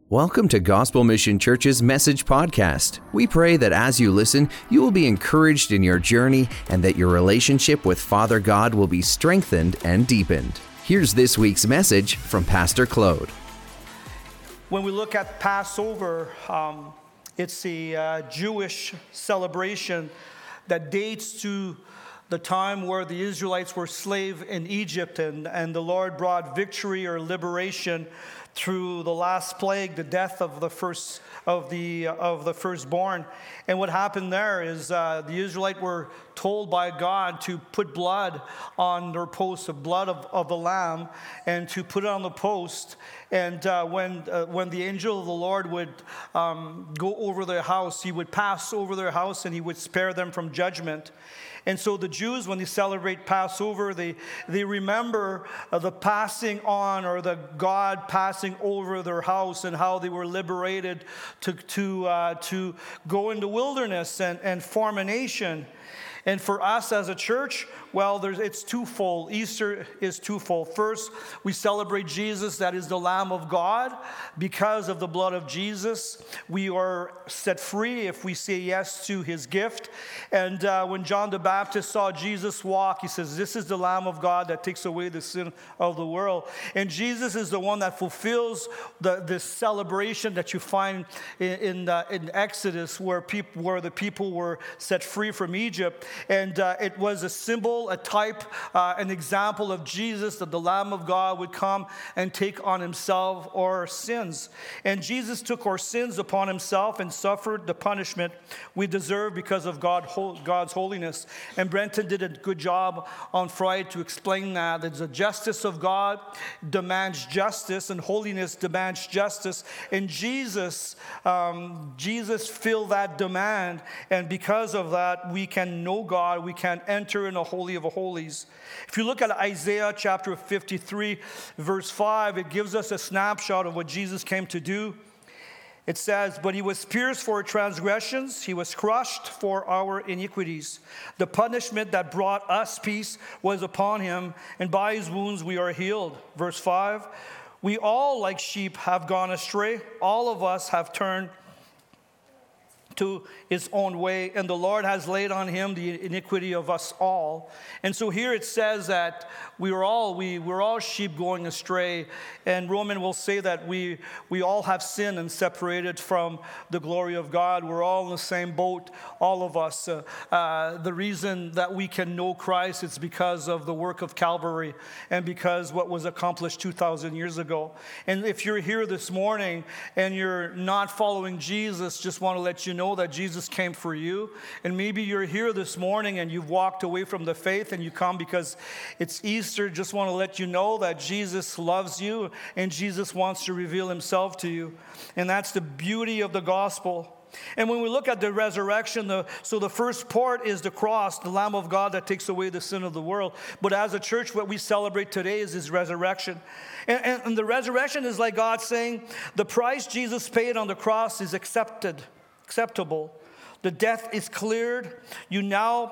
Welcome to Gospel Mission Church's Message Podcast. We pray that as you listen, you will be encouraged in your journey and that your relationship with Father God will be strengthened and deepened. Here's this week's message from Pastor Claude. When we look at Passover, it's a Jewish celebration that dates to the time where the Israelites were slaves in Egypt and the Lord brought victory or liberation through the last plague, the death of the firstborn. And what happened there is the Israelites were told by God to put blood on their posts, the blood of the lamb, and to put it on the post. And when the angel of the Lord would go over their house, he would pass over their house and he would spare them from judgment. And so the Jews, when they celebrate Passover, they remember the passing on, or the God passing over their house, and how they were liberated to go into wilderness and form a nation. And for us as a church, well, it's twofold. Easter is twofold. First, we celebrate Jesus, that is the Lamb of God. Because of the blood of Jesus, we are set free if we say yes to his gift. And when John the Baptist saw Jesus walk, he says, "This is the Lamb of God that takes away the sin of the world." And Jesus is the one that fulfills this celebration that you find in Exodus, where the people were set free from Egypt. And it was a symbol, a type, an example of Jesus, that the Lamb of God would come and take on himself our sins. And Jesus took our sins upon himself and suffered the punishment we deserve because of God's holiness. And Brenton did a good job on Friday to explain that. The justice of God demands justice, and holiness demands justice. And Jesus filled that demand. And because of that, we can know God, we can enter in the Holy of Holies. If you look at Isaiah chapter 53, verse 5, it gives us a snapshot of what Jesus came to do. It says, "But he was pierced for our transgressions, he was crushed for our iniquities. The punishment that brought us peace was upon him, and by his wounds we are healed." Verse 5, "We all like sheep have gone astray, all of us have turned to his own way, and the Lord has laid on him the iniquity of us all." And so here it says that we're all sheep going astray, and Roman will say that we all have sinned and separated from the glory of God. We're all in the same boat, all of us. The reason that we can know Christ is because of the work of Calvary and because what was accomplished 2,000 years ago. And if you're here this morning and you're not following Jesus, just want to let you know that Jesus came for you. And maybe you're here this morning and you've walked away from the faith and you come because it's Easter. Just want to let you know that Jesus loves you and Jesus wants to reveal himself to you. And that's the beauty of the gospel. And when we look at the resurrection, the first part is the cross, the Lamb of God that takes away the sin of the world. But as a church, what we celebrate today is his resurrection. And the resurrection is like God saying, the price Jesus paid on the cross is acceptable. The debt is cleared. You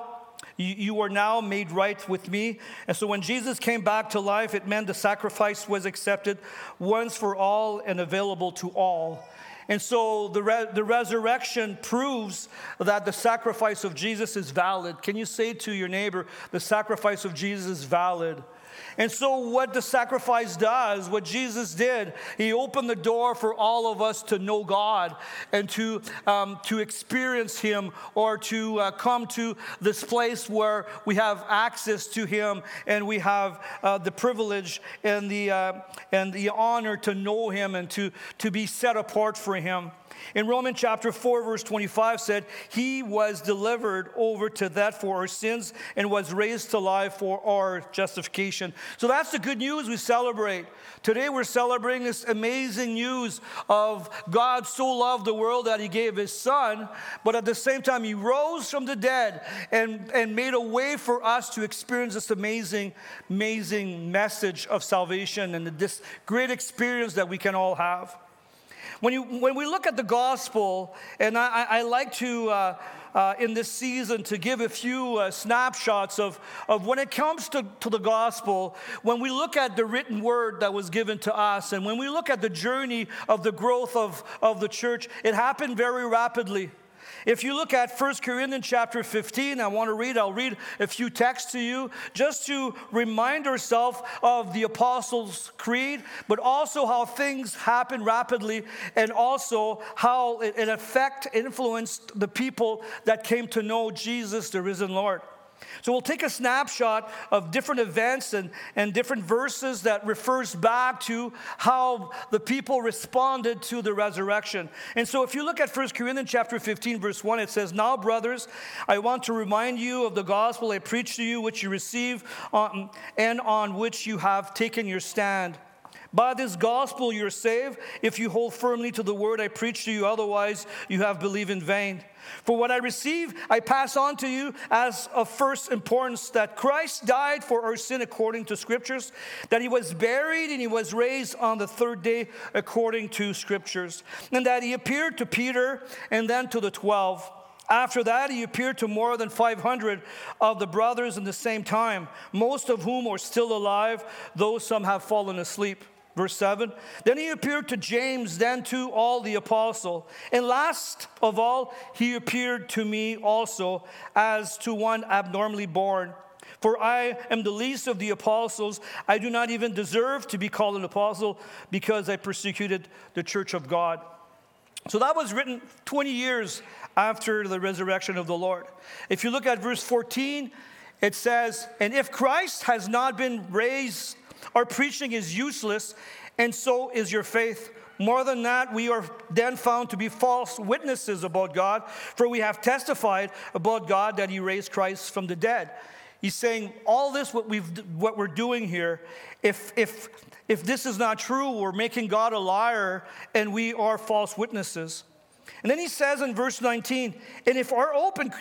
are now made right with me. And so when Jesus came back to life, it meant the sacrifice was accepted once for all and available to all. And so the resurrection proves that the sacrifice of Jesus is valid. Can you say to your neighbor, the sacrifice of Jesus is valid? And so what the sacrifice does, what Jesus did, he opened the door for all of us to know God and to experience him, or to come to this place where we have access to him and we have the privilege and the honor to know him and to be set apart for him. In Romans chapter 4, verse 25 said, "He was delivered over to death for our sins and was raised to life for our justification." So that's the good news we celebrate. Today we're celebrating this amazing news of God so loved the world that he gave his son, but at the same time he rose from the dead and made a way for us to experience this amazing message of salvation and this great experience that we can all have. When we look at the gospel, and I like to, in this season, to give a few snapshots of when it comes to the gospel, when we look at the written word that was given to us, and when we look at the journey of the growth of the church, it happened very rapidly. If you look at 1 Corinthians chapter 15, I'll read a few texts to you just to remind ourselves of the Apostles' Creed, but also how things happen rapidly and also how it influenced the people that came to know Jesus, the risen Lord. So we'll take a snapshot of different events and different verses that refers back to how the people responded to the resurrection. And so if you look at 1 Corinthians chapter 15, verse 1, it says, "Now, brothers, I want to remind you of the gospel I preached to you, which you received and on which you have taken your stand. By this gospel you're saved, if you hold firmly to the word I preached to you, otherwise you have believed in vain. For what I received, I pass on to you as of first importance, that Christ died for our sin according to Scriptures, that he was buried and he was raised on the third day according to Scriptures, and that he appeared to Peter and then to the 12. After that, he appeared to more than 500 of the brothers in the same time, most of whom are still alive, though some have fallen asleep." Verse 7, "Then he appeared to James, then to all the apostles. And last of all, he appeared to me also as to one abnormally born. For I am the least of the apostles. I do not even deserve to be called an apostle because I persecuted the church of God." So that was written 20 years after the resurrection of the Lord. If you look at verse 14, it says, "And if Christ has not been raised, our preaching is useless, and so is your faith. More than that, we are then found to be false witnesses about God, for we have testified about God that he raised Christ from the dead." He's saying all this, what we're doing here, if this is not true, we're making God a liar, and we are false witnesses. And then he says in verse 19, "And if our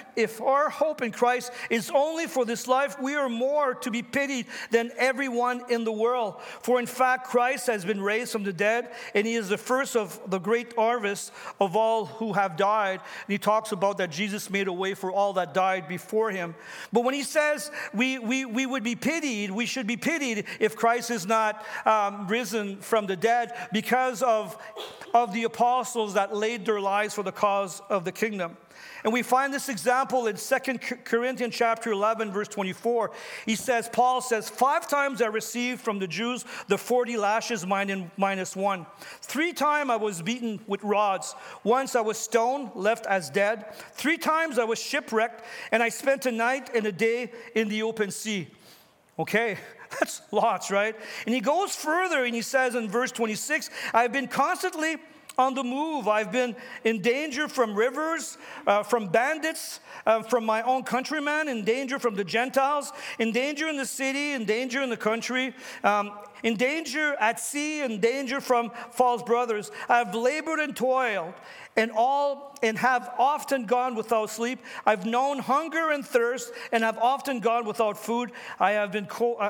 hope in Christ is only for this life, we are more to be pitied than everyone in the world. For in fact, Christ has been raised from the dead, and he is the first of the great harvest of all who have died." And he talks about that Jesus made a way for all that died before him. But when he says we would be pitied, we should be pitied if Christ is not risen from the dead because of the apostles that laid their lives for the cause of the kingdom. And we find this example in 2 Corinthians chapter 11, verse 24. Paul says, "5 times I received from the Jews the 40 lashes minus 1. 3 times I was beaten with rods. Once I was stoned, left as dead. 3 times I was shipwrecked, and I spent a night and a day in the open sea." Okay, that's lots, right? And he goes further and he says in verse 26, "I've been constantly on the move. I've been in danger from rivers, from bandits, from my own countrymen, in danger from the Gentiles, in danger in the city, in danger in the country, in danger at sea, in danger from false brothers. I've labored and toiled, and have often gone without sleep. I've known hunger and thirst, and have often gone without food. I have been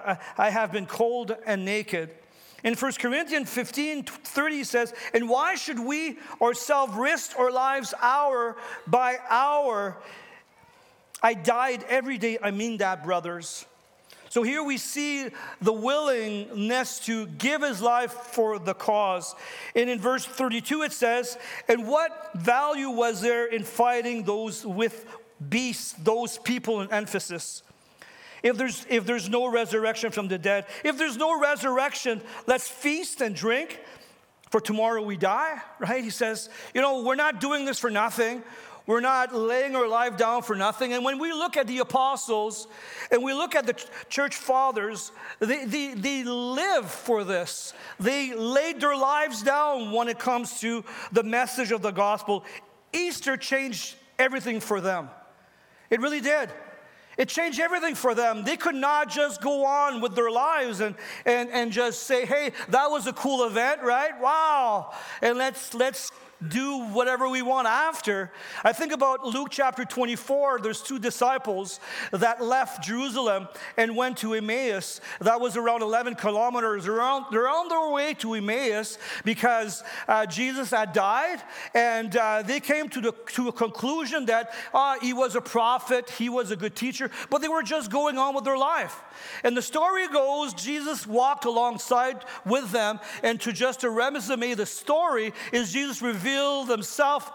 cold and naked." In 1 Corinthians 15:30 he says, "And why should we ourselves risk our lives hour by hour? I died every day." I mean that, brothers. So here we see the willingness to give his life for the cause. And in verse 32 it says, "And what value was there in fighting those with beasts, those people in Ephesus? If there's no resurrection from the dead, if there's no resurrection, let's feast and drink, for tomorrow we die," right? He says, we're not doing this for nothing. We're not laying our life down for nothing. And when we look at the apostles and we look at the church fathers, they live for this. They laid their lives down when it comes to the message of the gospel. Easter changed everything for them. It really did. It changed everything for them. They could not just go on with their lives and just say, "Hey, that was a cool event, right? Wow. And let's do whatever we want after. I think about Luke chapter 24. There's two disciples that left Jerusalem and went to Emmaus. That was around 11 kilometers. They're on their way to Emmaus because Jesus had died, and they came to a conclusion that he was a prophet, he was a good teacher, but they were just going on with their life. And the story goes, Jesus walked alongside with them, and to resume the story is Jesus revealed himself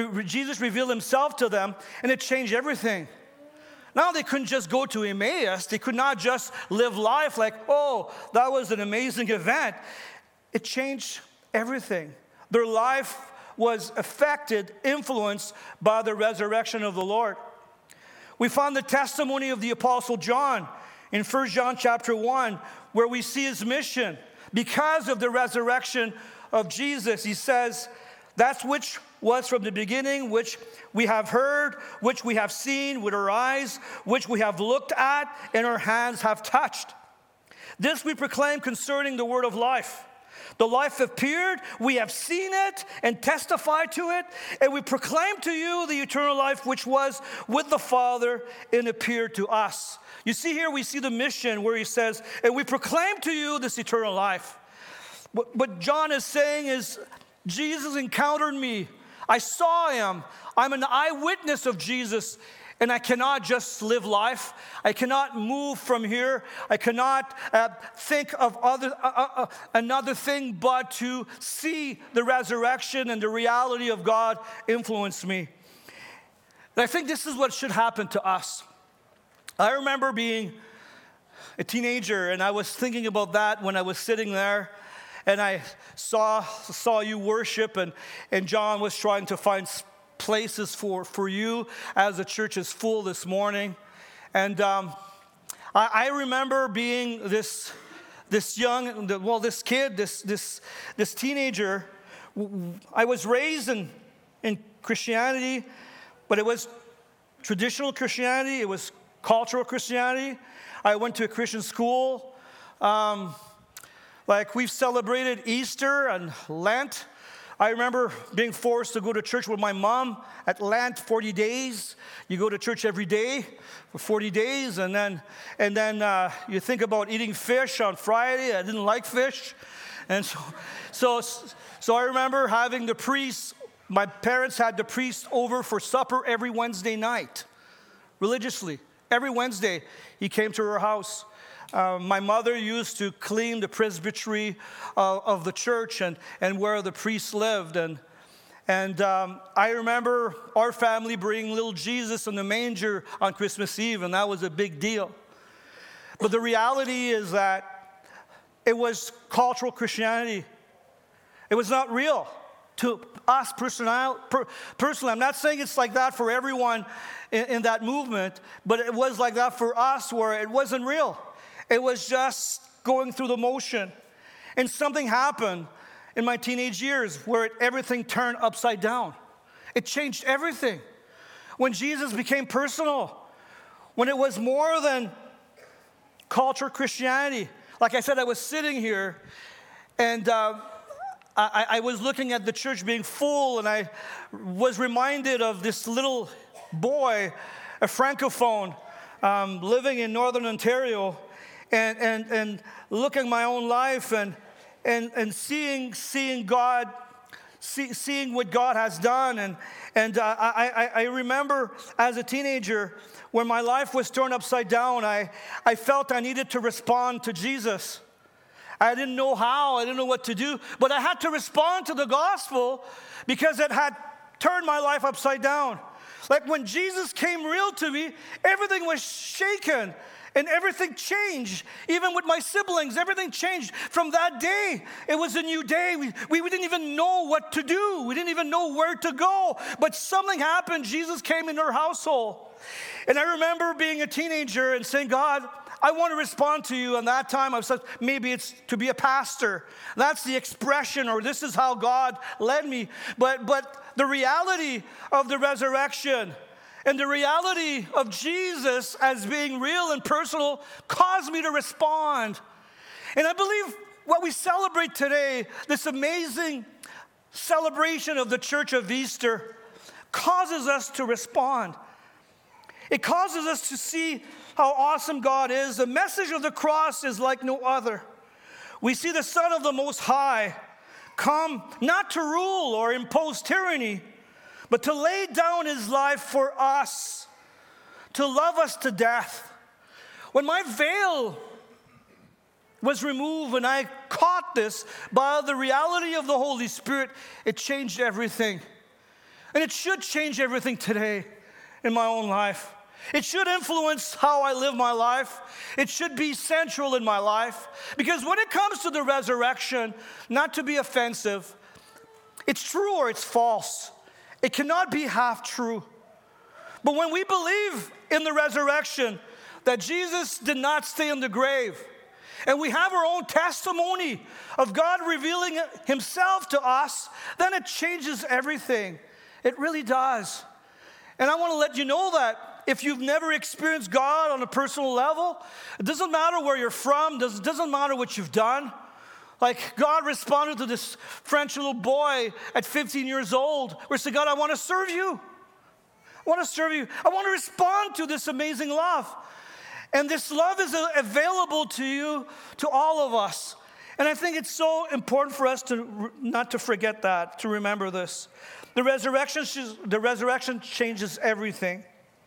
to them, and it changed everything. Now they couldn't just go to Emmaus. They could not just live life like, oh, that was an amazing event. It changed everything. Their life was affected, influenced by the resurrection of the Lord. We find the testimony of the Apostle John in 1 John chapter 1, where we see his mission. Because of the resurrection of Jesus, he says, that's which was from the beginning, which we have heard, which we have seen with our eyes, which we have looked at, and our hands have touched. This we proclaim concerning the word of life. The life appeared, we have seen it and testified to it, and we proclaim to you the eternal life which was with the Father and appeared to us. You see here, we see the mission where he says, and we proclaim to you this eternal life. What John is saying is, Jesus encountered me. I saw him. I'm an eyewitness of Jesus, and I cannot just live life. I cannot move from here. I cannot think of another thing but to see the resurrection and the reality of God influence me. And I think this is what should happen to us. I remember being a teenager, and I was thinking about that when I was sitting there, and I saw you worship, and John was trying to find places for you as the church is full this morning. And I remember being this kid, this teenager. I was raised in Christianity, but it was traditional Christianity. It was cultural Christianity. I went to a Christian school. Like we've celebrated Easter and Lent. I remember being forced to go to church with my mom at Lent, 40 days. You go to church every day for 40 days, and then you think about eating fish on Friday. I didn't like fish, and so I remember having the priest. My parents had the priest over for supper every Wednesday night, religiously. Every Wednesday, he came to our house. My mother used to clean the presbytery of the church and where the priests lived. And I remember our family bringing little Jesus in the manger on Christmas Eve, and that was a big deal. But the reality is that it was cultural Christianity. It was not real to us personally. I'm not saying it's like that for everyone in that movement, but it was like that for us, where it wasn't real. It was just going through the motion. And something happened in my teenage years where everything turned upside down. It changed everything. When Jesus became personal, when it was more than cultural Christianity. Like I said, I was sitting here, and I was looking at the church being full, and I was reminded of this little boy, a francophone, living in Northern Ontario, and looking at my own life and seeing God, seeing what God has done. And I remember as a teenager, when my life was turned upside down, I felt I needed to respond to Jesus. I didn't know how, I didn't know what to do, but I had to respond to the gospel because it had turned my life upside down. Like when Jesus came real to me, everything was shaken and everything changed. Even with my siblings, everything changed. From that day, it was a new day. We didn't even know what to do. We didn't even know where to go. But something happened. Jesus came in our household. And I remember being a teenager and saying, God, I want to respond to you. And that time I said, maybe it's to be a pastor. That's the expression, or this is how God led me. But the reality of the resurrection and the reality of Jesus as being real and personal caused me to respond. And I believe what we celebrate today, this amazing celebration of the Church of Easter causes us to respond. It causes us to see how awesome God is. The message of the cross is like no other. We see the Son of the Most High come not to rule or impose tyranny, but to lay down his life for us, to love us to death. When my veil was removed and I caught this by the reality of the Holy Spirit, it changed everything. And it should change everything today in my own life. It should influence how I live my life. It should be central in my life. Because when it comes to the resurrection, not to be offensive, it's true or it's false. It cannot be half true. But when we believe in the resurrection, that Jesus did not stay in the grave, and we have our own testimony of God revealing himself to us, then it changes everything. It really does. And I want to let you know that if you've never experienced God on a personal level, it doesn't matter where you're from, it doesn't matter what you've done. Like God responded to this French little boy at 15 years old, where he said, God, I want to serve you. I want to serve you. I want to respond to this amazing love. And this love is available to you, to all of us. And I think it's so important for us to not to forget that, to remember this. The resurrection changes everything.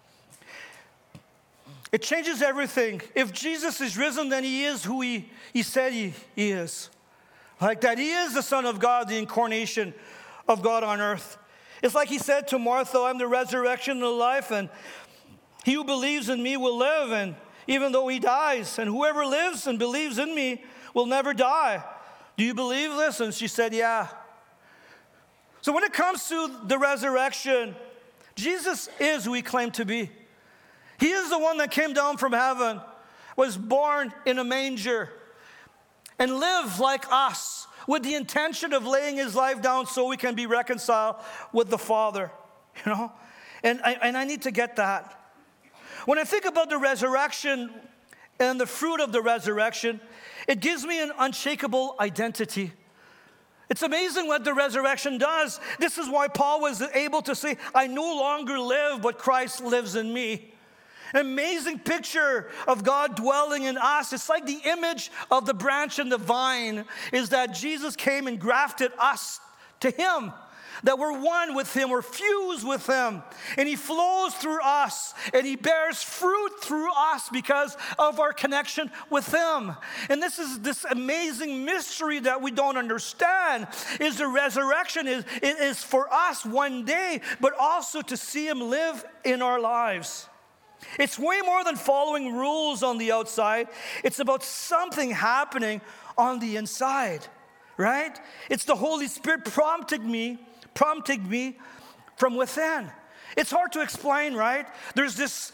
It changes everything. If Jesus is risen, then he is who he said he is. Like that he is the Son of God, the incarnation of God on earth. It's like he said to Martha, I'm the resurrection and the life, and he who believes in me will live, and even though he dies, and whoever lives and believes in me will never die. Do you believe this? And she said, yeah. So when it comes to the resurrection, Jesus is who he claimed to be. He is the one that came down from heaven, was born in a manger, and lived like us with the intention of laying his life down so we can be reconciled with the Father. You know? And I need to get that. When I think about the resurrection and the fruit of the resurrection, it gives me an unshakable identity. It's amazing what the resurrection does. This is why Paul was able to say, I no longer live, but Christ lives in me. An amazing picture of God dwelling in us. It's like the image of the branch and the vine is that Jesus came and grafted us to him. That we're one with him, we're fused with him. And he flows through us, and he bears fruit through us because of our connection with him. And this is this amazing mystery that we don't understand, is the resurrection is for us one day, but also to see him live in our lives. It's way more than following rules on the outside. It's about something happening on the inside, right? It's the Holy Spirit prompting me from within. It's hard to explain, right? There's this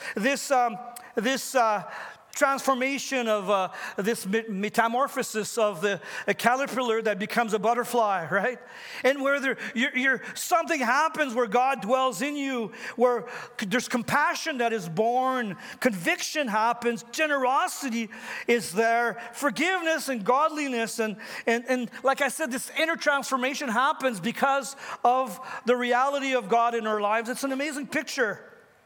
transformation of this metamorphosis of a caterpillar that becomes a butterfly, right? And where something happens where God dwells in you, where there's compassion that is born, conviction happens, generosity is there, forgiveness and godliness, and like I said, this inner transformation happens because of the reality of God in our lives. It's an amazing picture.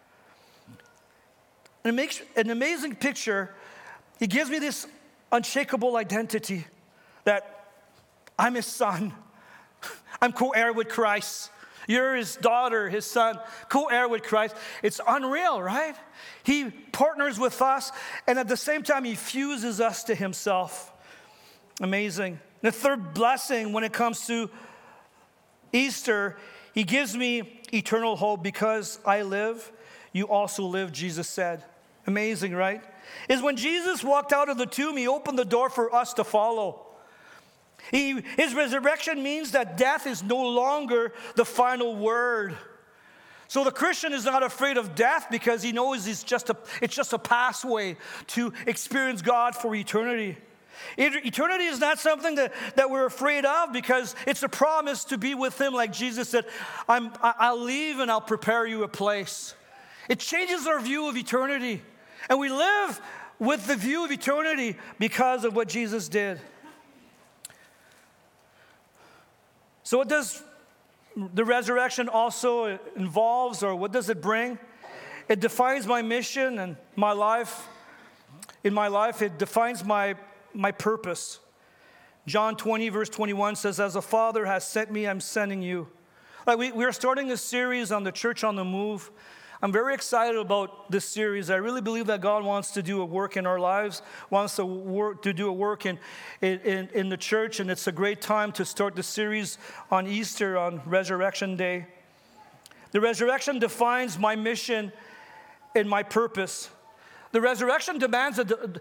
And it makes an amazing picture. He gives me this unshakable identity that I'm his son. I'm co-heir with Christ. You're his daughter, his son, co-heir with Christ. It's unreal, right? He partners with us, and at the same time, he fuses us to himself. Amazing. The third blessing when it comes to Easter, he gives me eternal hope. Because I live, you also live, Jesus said. Amazing, right? Is when Jesus walked out of the tomb, he opened the door for us to follow. His resurrection means that death is no longer the final word. So the Christian is not afraid of death because he knows it's just a pathway to experience God for eternity. Eternity is not something that we're afraid of because it's a promise to be with him, like Jesus said, I'll leave and I'll prepare you a place. It changes our view of eternity. And we live with the view of eternity because of what Jesus did. So what does the resurrection also involves, or what does it bring? It defines my mission and my life. In my life, it defines my purpose. John 20, verse 21 says, as the Father has sent me, I'm sending you. Like we are starting a series on the Church on the Move. I'm very excited about this series. I really believe that God wants to do a work in our lives, wants to do a work in the church, and it's a great time to start the series on Easter, on Resurrection Day. The resurrection defines my mission and my purpose. The resurrection demands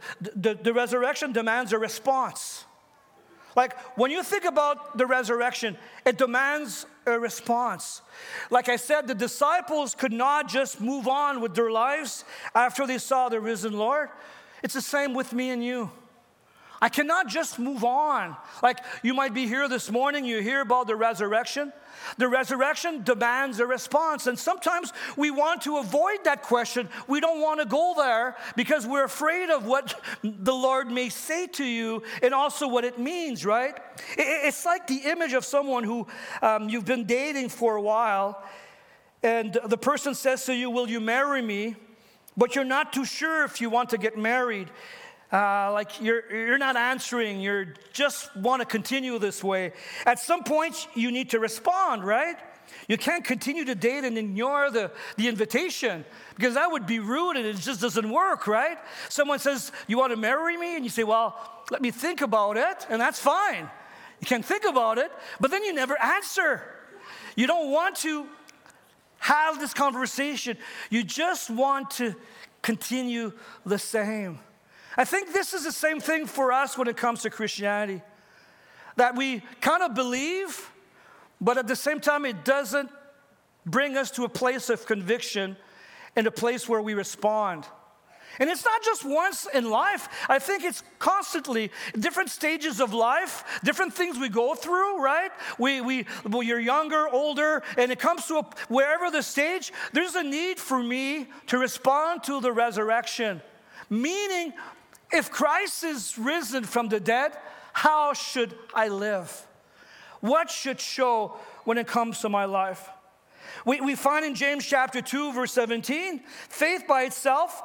a response. Like when you think about the resurrection, it demands a response. Like I said, the disciples could not just move on with their lives after they saw the risen Lord. It's the same with me and you. I cannot just move on. Like you might be here this morning, you hear about the resurrection. The resurrection demands a response. And sometimes we want to avoid that question. We don't want to go there because we're afraid of what the Lord may say to you and also what it means, right? It's like the image of someone who you've been dating for a while, and the person says to you, will you marry me? But you're not too sure if you want to get married. Like you're not answering, you just want to continue this way. At some point, you need to respond, right? You can't continue to date and ignore the invitation because that would be rude and it just doesn't work, right? Someone says, you want to marry me? And you say, well, let me think about it, and that's fine. You can think about it, but then you never answer. You don't want to have this conversation. You just want to continue the same. I think this is the same thing for us when it comes to Christianity. That we kind of believe, but at the same time, it doesn't bring us to a place of conviction and a place where we respond. And it's not just once in life. I think it's constantly different stages of life, different things we go through, right? You're younger, older, and it comes to wherever the stage, there's a need for me to respond to the resurrection. Meaning, if Christ is risen from the dead, how should I live? What should show when it comes to my life? We find in James chapter 2, verse 17, faith by itself,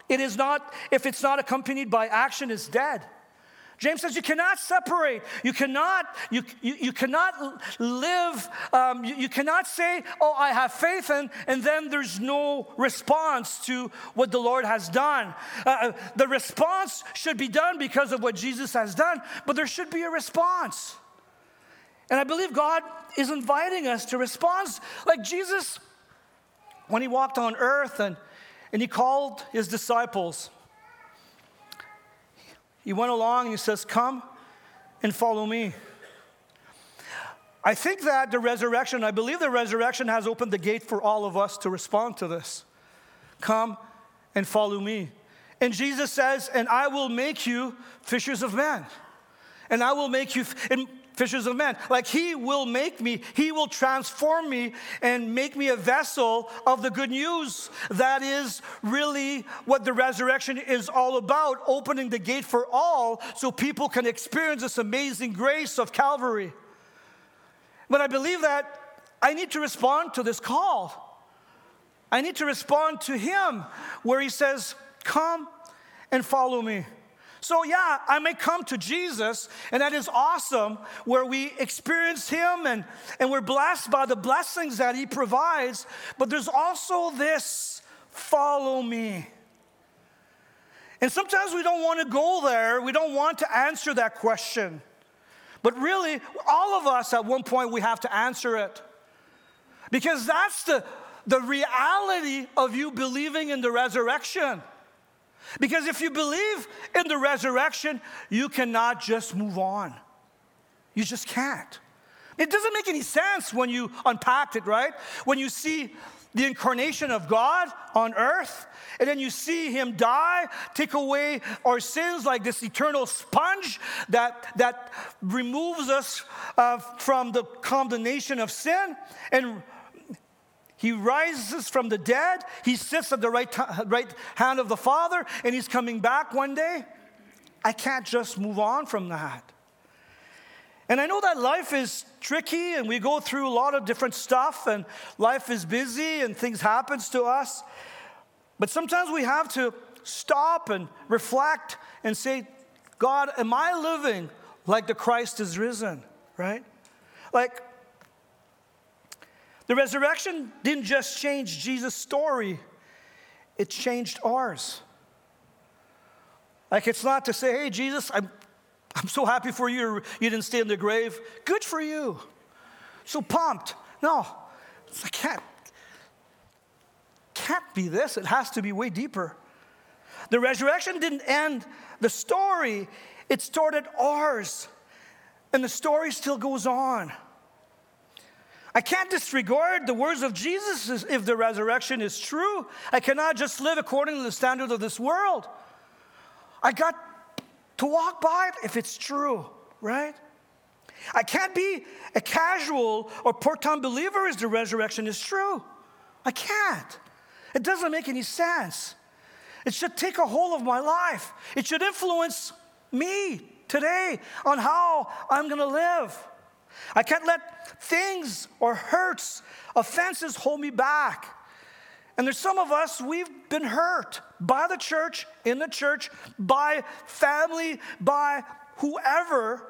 if it's not accompanied by action, is dead. James says you cannot separate. You cannot live. You cannot say, oh, I have faith, and then there's no response to what the Lord has done. The response should be done because of what Jesus has done, but there should be a response. And I believe God is inviting us to respond. Like Jesus, when he walked on earth and he called his disciples, he went along and he says, come and follow me. I think that I believe the resurrection has opened the gate for all of us to respond to this. Come and follow me. And Jesus says, and I will make you fishers of men. And I will make you fishers of men. Like he will make me, he will transform me and make me a vessel of the good news. That is really what the resurrection is all about, opening the gate for all so people can experience this amazing grace of Calvary. But I believe that I need to respond to this call. I need to respond to him where he says, come and follow me. So yeah, I may come to Jesus, and that is awesome, where we experience him and we're blessed by the blessings that he provides, but there's also this, follow me. And sometimes we don't want to go there. We don't want to answer that question. But really, all of us at one point, we have to answer it. Because that's the reality of you believing in the resurrection. Because if you believe in the resurrection, you cannot just move on. You just can't. It doesn't make any sense when you unpack it, right? When you see the incarnation of God on earth, and then you see him die, take away our sins like this eternal sponge that removes us from the condemnation of sin, and he rises from the dead. He sits at the right hand of the Father, and he's coming back one day. I can't just move on from that. And I know that life is tricky and we go through a lot of different stuff and life is busy and things happen to us. But sometimes we have to stop and reflect and say, God, am I living like the Christ is risen, right? Like, the resurrection didn't just change Jesus' story, it changed ours. Like, it's not to say, hey, Jesus, I'm so happy for you, you didn't stay in the grave. Good for you. So pumped. No, I can't be this. It has to be way deeper. The resurrection didn't end the story. It started ours. And the story still goes on. I can't disregard the words of Jesus if the resurrection is true. I cannot just live according to the standard of this world. I got to walk by it if it's true, right? I can't be a casual or part-time believer if the resurrection is true. I can't. It doesn't make any sense. It should take a hold of my life. It should influence me today on how I'm going to live. I can't let things or hurts, offenses hold me back. And there's some of us, we've been hurt by the church, in the church, by family, by whoever.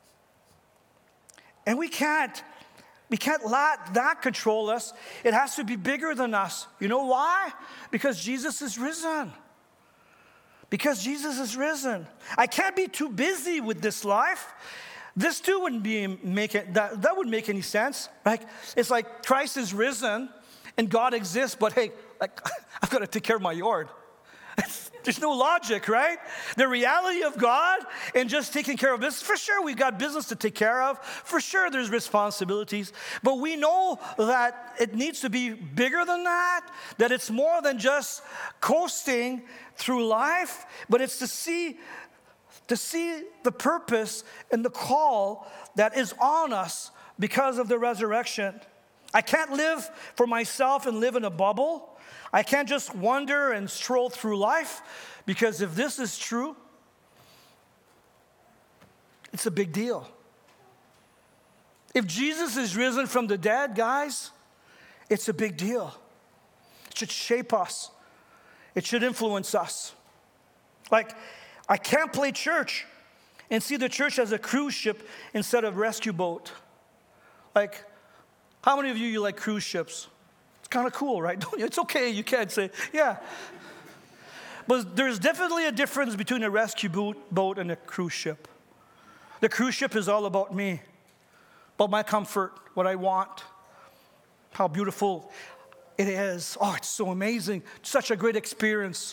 And we can't let that control us. It has to be bigger than us. You know why? Because Jesus is risen. Because Jesus is risen. I can't be too busy with this life. This too wouldn't that wouldn't make any sense. Right? It's like Christ is risen and God exists, but hey, like I've got to take care of my yard. There's no logic, right? The reality of God and just taking care of this, for sure we've got business to take care of. For sure there's responsibilities. But we know that it needs to be bigger than that it's more than just coasting through life, but it's to see the purpose and the call that is on us because of the resurrection. I can't live for myself and live in a bubble. I can't just wander and stroll through life, because if this is true, it's a big deal. If Jesus is risen from the dead, guys, it's a big deal. It should shape us. It should influence us. Like, I can't play church and see the church as a cruise ship instead of rescue boat. Like, how many of you like cruise ships? It's kind of cool, right? It's okay, you can't say, yeah. But there's definitely a difference between a rescue boat and a cruise ship. The cruise ship is all about me, about my comfort, what I want, how beautiful it is. Oh, it's so amazing. Such a great experience.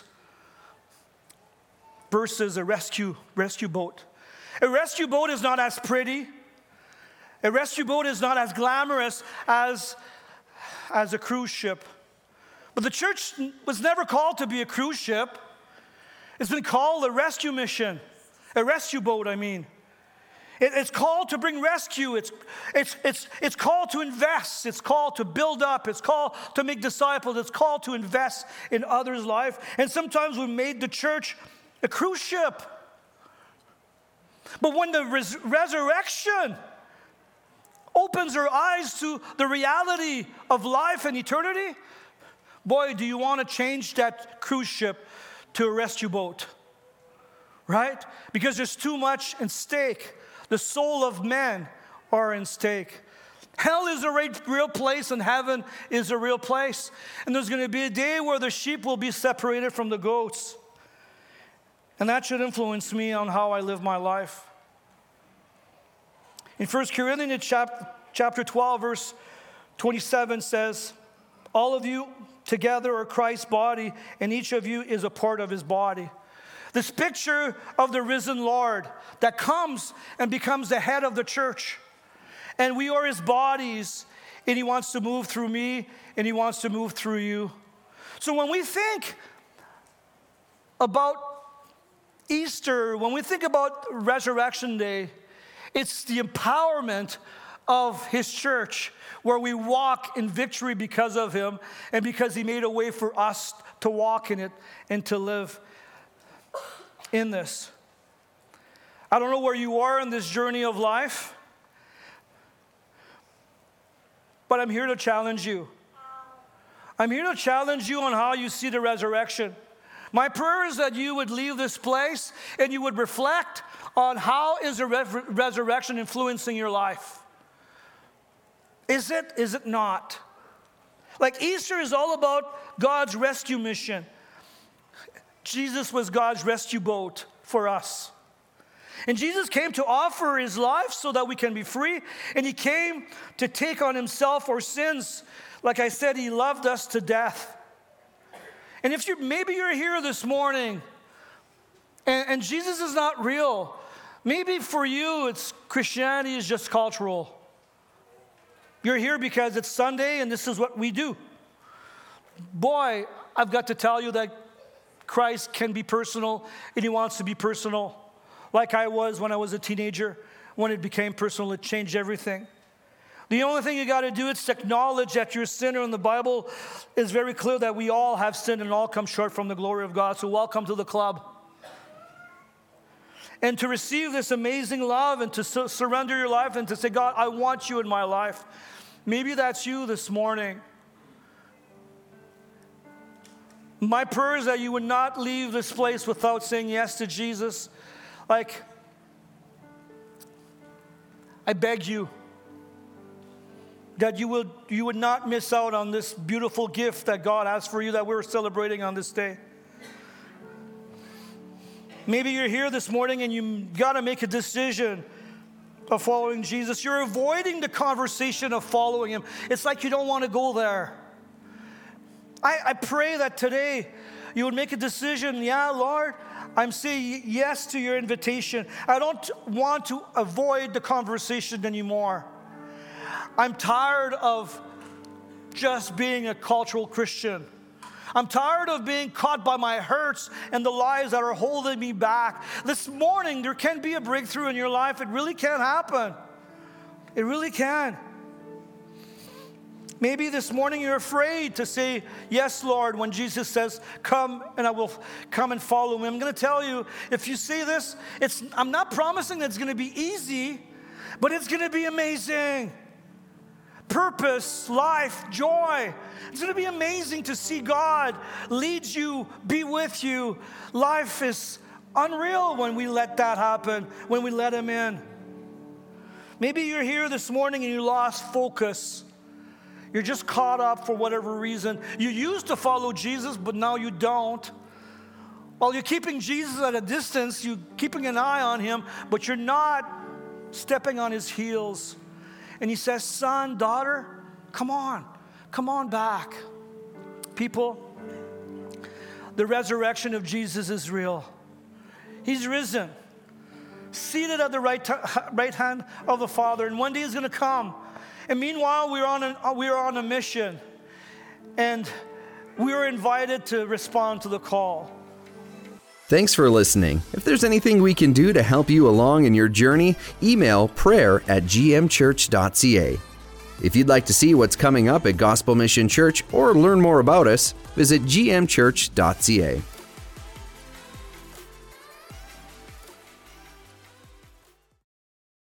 Versus a rescue boat. A rescue boat is not as pretty. A rescue boat is not as glamorous as a cruise ship. But the church was never called to be a cruise ship. It's been called a rescue mission. A rescue boat, I mean. It's called to bring rescue. It's called to invest. It's called to build up. It's called to make disciples. It's called to invest in others' life. And sometimes we made the church a cruise ship. But when the resurrection opens our eyes to the reality of life and eternity, boy, do you want to change that cruise ship to a rescue boat, right? Because there's too much at stake. The soul of men are in stake. Hell is a real place and heaven is a real place. And there's going to be a day where the sheep will be separated from the goats. And that should influence me on how I live my life. In 1 Corinthians chapter 12, verse 27 says, all of you together are Christ's body, and each of you is a part of his body. This picture of the risen Lord that comes and becomes the head of the church. And we are his bodies, and he wants to move through me, and he wants to move through you. So when we think about Easter, when we think about Resurrection Day, it's the empowerment of his church where we walk in victory because of him and because he made a way for us to walk in it and to live in this. I don't know where you are in this journey of life. But I'm here to challenge you. I'm here to challenge you on how you see the resurrection. My prayer is that you would leave this place and you would reflect on how is the resurrection influencing your life. Is it? Is it not? Like Easter is all about God's rescue mission. Jesus was God's rescue boat for us. And Jesus came to offer his life so that we can be free. And he came to take on himself our sins. Like I said, he loved us to death. And if maybe you're here this morning and Jesus is not real, maybe for you Christianity is just cultural. You're here because it's Sunday and this is what we do. Boy, I've got to tell you that Christ can be personal and he wants to be personal. Like I was when I was a teenager. When it became personal, it changed everything. The only thing you got to do is to acknowledge that you're a sinner, and the Bible is very clear that we all have sinned and all come short from the glory of God. So welcome to the club. And to receive this amazing love and to surrender your life and to say, God, I want you in my life. Maybe that's you this morning. My prayer is that you would not leave this place without saying yes to Jesus. Like, I beg you that you would not miss out on this beautiful gift that God has for you that we're celebrating on this day. Maybe you're here this morning and you got to make a decision of following Jesus. You're avoiding the conversation of following him. It's like you don't want to go there. I pray that today you would make a decision. Yeah, Lord, I'm saying yes to your invitation. I don't want to avoid the conversation anymore. I'm tired of just being a cultural Christian. I'm tired of being caught by my hurts and the lies that are holding me back. This morning, there can be a breakthrough in your life. It really can happen. It really can. Maybe this morning you're afraid to say, yes, Lord, when Jesus says, come and I will come and follow me. I'm going to tell you, if you say this, I'm not promising that it's going to be easy, but it's going to be amazing. Purpose, life, joy. It's going to be amazing to see God lead you, be with you. Life is unreal when we let that happen, when we let him in. Maybe you're here this morning and you lost focus. You're just caught up for whatever reason. You used to follow Jesus, but now you don't. While you're keeping Jesus at a distance, you're keeping an eye on him, but you're not stepping on his heels. And he says, son, daughter, come on back. People, the resurrection of Jesus is real. He's risen, seated at the right hand of the Father, and one day he's going to come. And meanwhile, we're on a mission, and we are invited to respond to the call. Thanks for listening. If there's anything we can do to help you along in your journey, email prayer@gmchurch.ca. If you'd like to see what's coming up at Gospel Mission Church or learn more about us, visit gmchurch.ca.